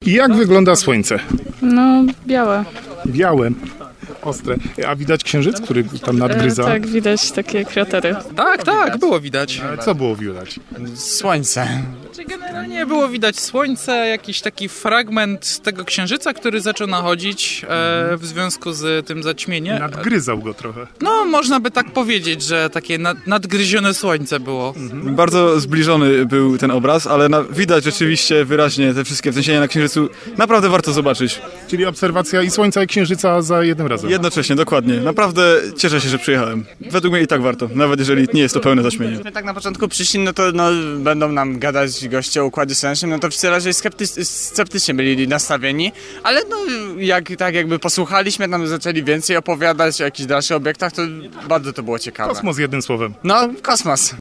I jak wygląda Słońce? No, białe. Białe, ostre. A widać księżyc, który tam nadgryza? Tak, widać takie kratery. Tak, było widać. Ale co było widać? Słońce. Generalnie było widać słońce, jakiś taki fragment tego księżyca, który zaczął nachodzić w związku z tym zaćmieniem. Nadgryzał go trochę. No, można by tak powiedzieć, że takie nadgryzione słońce było. Bardzo zbliżony był ten obraz, ale widać rzeczywiście wyraźnie te wszystkie wzniesienia na księżycu. Naprawdę warto zobaczyć. Czyli obserwacja i Słońca, i Księżyca za jednym razem. Jednocześnie, dokładnie. Naprawdę cieszę się, że przyjechałem. Według mnie i tak warto, nawet jeżeli nie jest to pełne zaćmienie. My tak na początku przyszli, no to będą nam gadać goście o Układzie Słonecznym, no to wszyscy raczej sceptycznie byli nastawieni, ale no jakby posłuchaliśmy, tam zaczęli więcej opowiadać o jakichś dalszych obiektach, to bardzo to było ciekawe. Kosmos jednym słowem. No, kosmos.